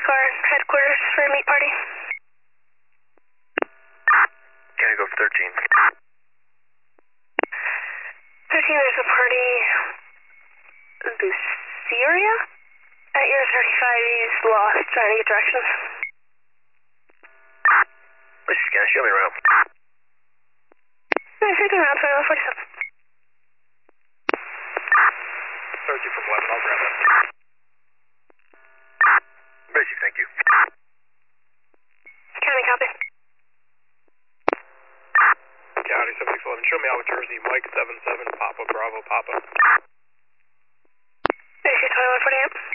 car headquarters for a meet party. Can I go for 13? 13, there's a party. Luceria? At your 35, he's lost, trying to get directions. Lucy, can I show me around? No, you're taking around 2147. Searching from 11, I'll grab it. Basic, thank you. County copy. County 7611, show me out with Jersey, Mike 77, Papa, Bravo, Papa. Basic 2148.